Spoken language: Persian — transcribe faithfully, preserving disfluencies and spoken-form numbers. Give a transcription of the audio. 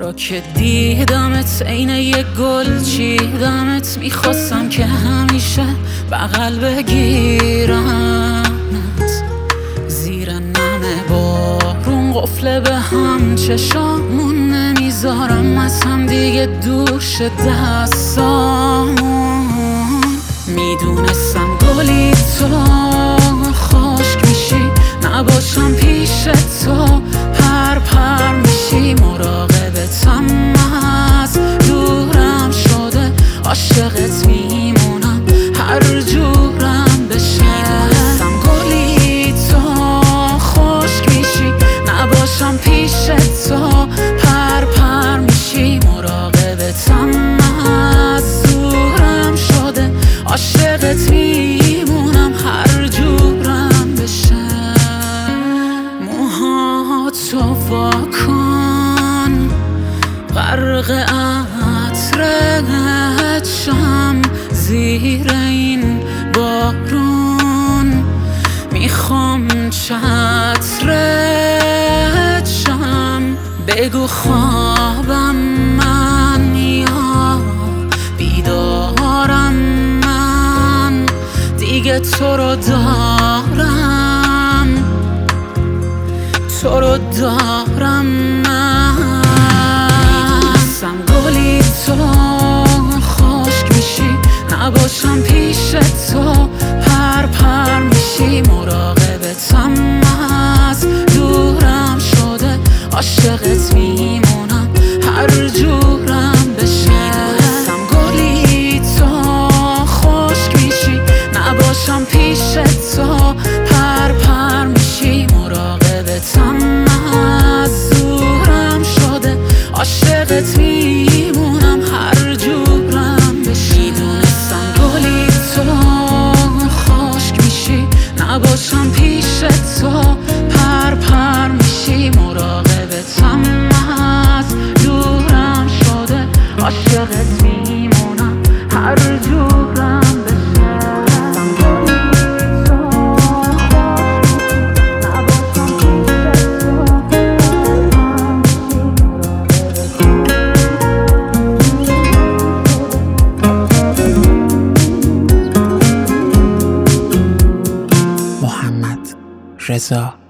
بارا که دیدمت عین یه گل چیدمت، میخواستم که همیشه بغل بگیرمت، زیر نم بارون قفله به هم چشامون نمیذارم از هم دیگه دوش دستامون. میدونستم گلی تو خشک میشی، نباشم پیش تو پر پر میشی، مراقبتم از دورم شده عاشقت میمونم هر جورم بشه. میدونستم گلی تو خشک میشی، نباشم پیش تو پر پر میشی، مراقبتم از دورم شده عاشقت میمونم هر جورم بشه. موهاتو واکن غرق عطرت شم، زیر این بارون میخوام چترت شم. بگو خوابم من یا بیدارم من، دیگه تو رو دارم تو رو دارم من. میدونستم گلی تو خشک میشی، نباشم پیش تو پر پر میشی، مراقبتم از دورم شده عاشقت میمونم هر جورم بشه. میدونستم گلی تو خشک میشی، نباشم پیش تو پر پر میشی، مراقبتم از دورم شده عاشقت میمونم هر جورم بشه. میدونستم گلی تو خشک میشی، نباشم پیش تو پر پر میشی، مراقبتم از دورم شده عاشقت میمونم هر جورم بشه. محمد رضا